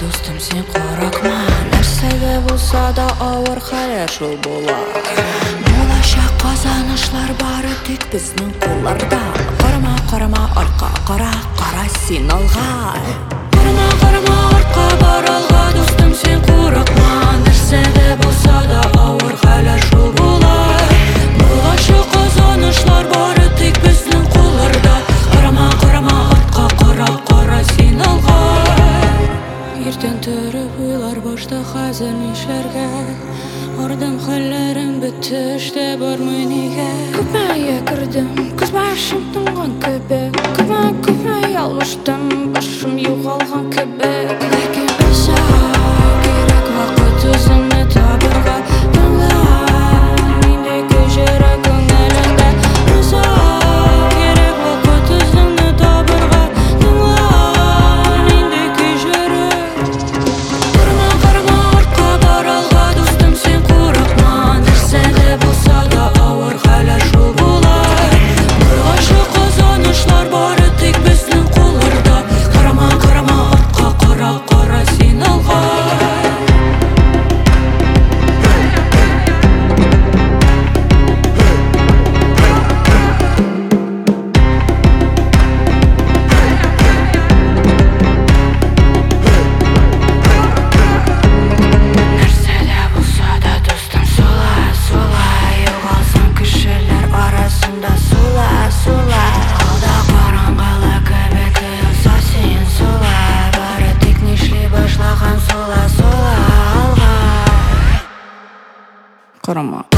достым, сен қорықма. Нәрседе болса да ауыр хәлер жол болар. Болашақ қазанышлар бары тек біздің қолдарда. Қарама, қарама, артқа қара, қара сен алға. Қарама, қарама, артқа бар алға, достым, сен қорықма. Нәрседе болса да ауыр хәлер жол болар. Болашақ қазанышлар бары тек біздің қолдарда. Қарама, қарама, артқа қара, қара сен алға. Ертең тұрып ойлар башта қазір нишләргә. Ардым хәлләрем бетте, эштә бармы нигә. Күпмәгә кердем, күз башым тынган кебек. Күпмә ялгыштым, башым югалган кебек. Ләкин озак кирәк вакыт үзеңне табырга. Инде көҗәрә күңелеңдә. Озак кирәк вакыт үзеңне табырга. Инде көҗәрә. Карама, карама, артка бар алга, достым, сен курыкма. Нәрсәдә булса да авыр хәлләр шул булар. Болашак казанышлар бары тик безнең кулларда. Карама, карама, артка кара, кара син алга. Нәрсәдә булса да достым, солай, югалсаң кешеләр арасында. Солай, алда караңгылык кебек тоелса син солай. Бары тик нишли башлаган солай алга. Карама.